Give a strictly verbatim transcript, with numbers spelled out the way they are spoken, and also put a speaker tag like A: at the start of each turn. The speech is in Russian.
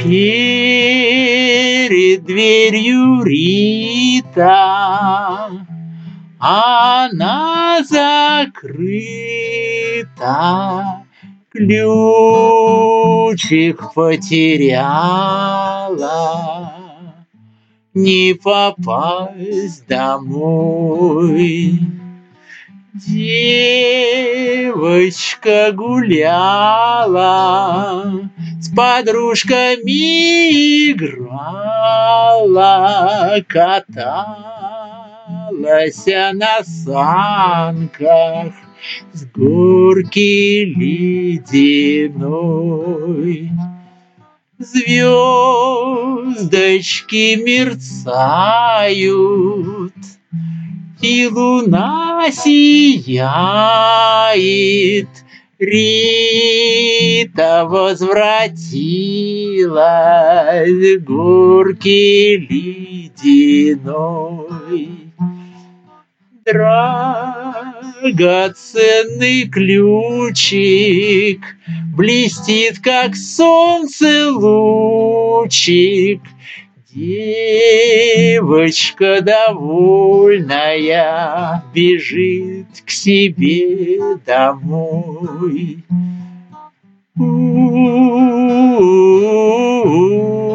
A: Перед дверью Рита, она закрыта, ключик потеряла, не попасть домой. Девочка гуляла, с подружками играла, каталась на санках с горки ледяной. Звездочки мерцают, и луна сияет. Рита возвратилась с горки ледяной. Драгоценный ключик блестит, как солнце лучик. Девочка довольная бежит к себе домой. У-у-у-у.